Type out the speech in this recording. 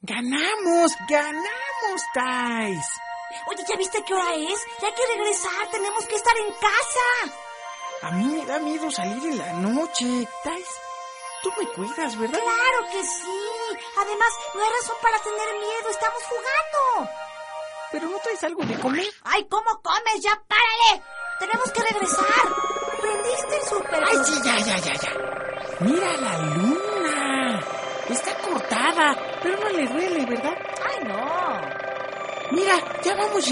¡Ganamos! Tais! Oye, ¿ya viste qué hora es? Ya hay que regresar, tenemos que estar en casa. A mí me da miedo salir en la noche. Tais, tú me cuidas, ¿verdad? ¡Claro que sí! Además, no hay razón para tener miedo, estamos jugando. ¿Pero no traes algo de comer? ¡Ay, cómo comes! ¡Ya párale! ¡Tenemos que regresar! ¿Prendiste el súper? ¡Ay, sí, ya! ¡Mira la luna! Está cortada, pero no le duele, ¿verdad? ¡Ay, no! Mira, ya vamos